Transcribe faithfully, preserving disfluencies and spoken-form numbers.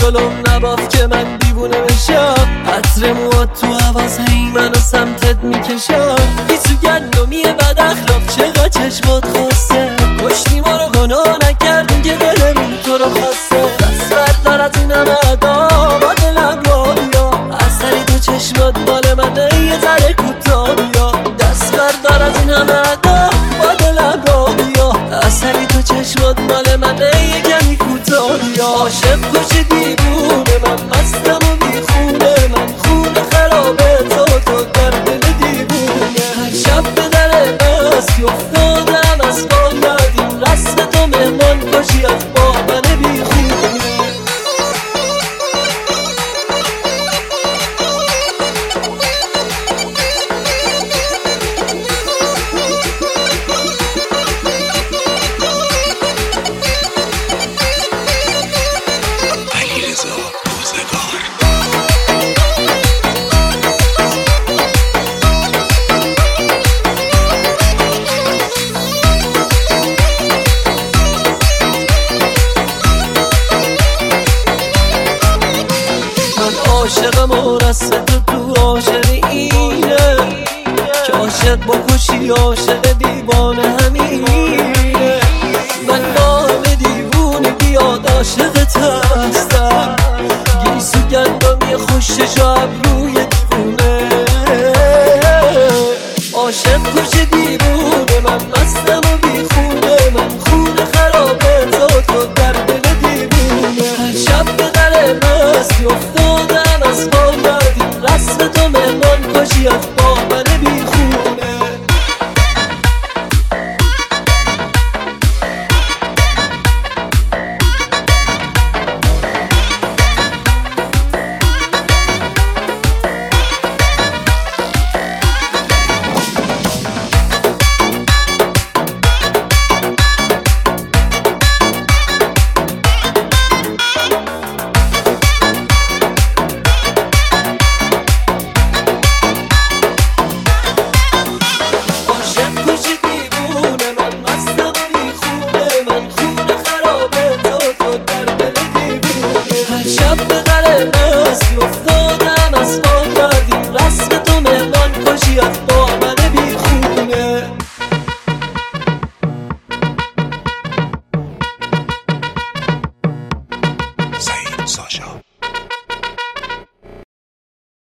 جلوم نباف که من دیوونه بشم. عطر موات تو حواس هی منو سمتت میکشم. بی تو گندمیه بد اخلاق چقدر چشمات خواسته. کشتی ما رو گناه نکردیم که دلمون تو رو خواسته. دست بردار از این همه ادا با دلم را بیا. اثری تو چشمات مال منه یه ذره کوتاه بیا. دست بردار از این همه ادا با دلم را بیا. اثری تو چشمات مال منه یه کمی کوتاه بیا. عاشق کش دیوونه من مستم و بیخونه. من خونه خرابه تو تو در دل دیوونه. هر شب به در مستی افتادم از پا یادیم. رسم تو مهمان کشی از با من بیخونه. عاشقم و رسم تو تو عاشق اینه که عاشق بکشی عاشق دیوانه همینه. من با همه دیوونه بیاد عاشقت هستم. گیسو گندمی خوشش و ابروی دیوونه. عاشق کش دیوونه من مستم و بیخونه. من خونه خرابه تو تو در دل دیوونه. هر شب به در مستی افتادم از پا یادیم. رسم تو مهمان کشی از با من بیخونه. افتادم از پا یادیم. رسم تو مهمان کشی از با من بیخونه. سعید ساشا